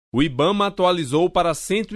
O IBAMA atualizou para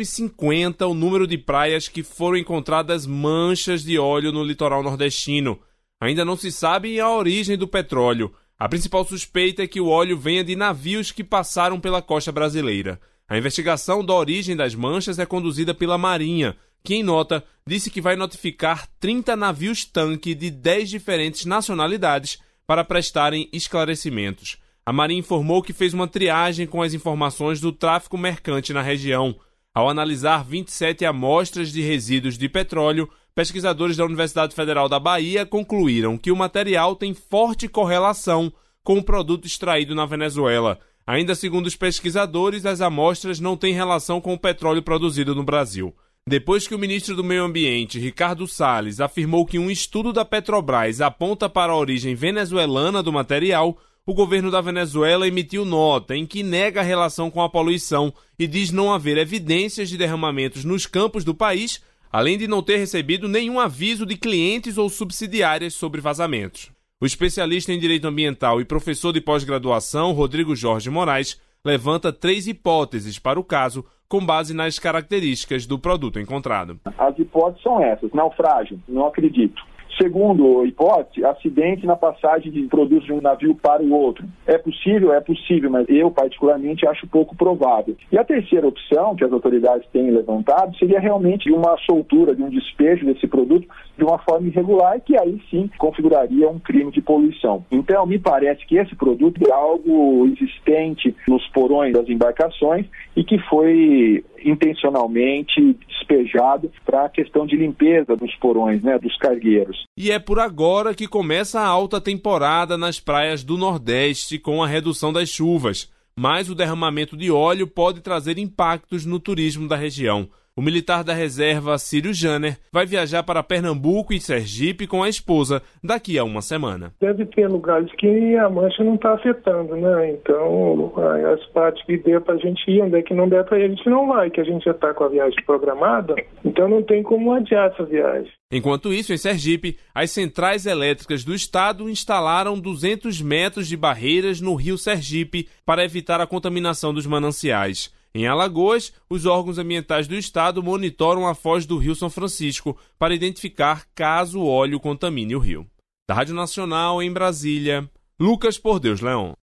150 o número de praias que foram encontradas manchas de óleo no litoral nordestino. Ainda não se sabe a origem do petróleo. A principal suspeita é que o óleo venha de navios que passaram pela costa brasileira. A investigação da origem das manchas é conduzida pela Marinha, que, em nota, disse que vai notificar 30 navios-tanque de 10 diferentes nacionalidades para prestarem esclarecimentos. A Marinha informou que fez uma triagem com as informações do tráfico mercante na região. Ao analisar 27 amostras de resíduos de petróleo, pesquisadores da Universidade Federal da Bahia concluíram que o material tem forte correlação com o produto extraído na Venezuela. Ainda segundo os pesquisadores, as amostras não têm relação com o petróleo produzido no Brasil. Depois que o ministro do Meio Ambiente, Ricardo Salles, afirmou que um estudo da Petrobras aponta para a origem venezuelana do material, o governo da Venezuela emitiu nota em que nega a relação com a poluição e diz não haver evidências de derramamentos nos campos do país, além de não ter recebido nenhum aviso de clientes ou subsidiárias sobre vazamentos. O especialista em direito ambiental e professor de pós-graduação, Rodrigo Jorge Moraes, levanta 3 hipóteses para o caso, com base nas características do produto encontrado. As hipóteses são essas: naufrágio, não acredito. Segundo hipótese, acidente na passagem de produtos de um navio para o outro. É possível, mas eu particularmente acho pouco provável. E a terceira opção que as autoridades têm levantado seria realmente uma soltura, de um despejo desse produto de uma forma irregular, que aí sim configuraria um crime de poluição. Então, me parece que esse produto é algo existente nos porões das embarcações e que foi intencionalmente despejado para a questão de limpeza dos porões, dos cargueiros. E é por agora que começa a alta temporada nas praias do Nordeste com a redução das chuvas, mas o derramamento de óleo pode trazer impactos no turismo da região. O militar da reserva, Círio Janer, vai viajar para Pernambuco e Sergipe com a esposa daqui a uma semana. Deve ter lugares que a mancha não está afetando, né? Então, as partes que der para a gente ir, onde é que não der para ir, a gente não vai, que a gente já está com a viagem programada, então não tem como adiar essa viagem. Enquanto isso, em Sergipe, as centrais elétricas do estado instalaram 200 metros de barreiras no rio Sergipe para evitar a contaminação dos mananciais. Em Alagoas, os órgãos ambientais do estado monitoram a foz do Rio São Francisco para identificar caso o óleo contamine o rio. Da Rádio Nacional, em Brasília, Lucas Por Deus Leão.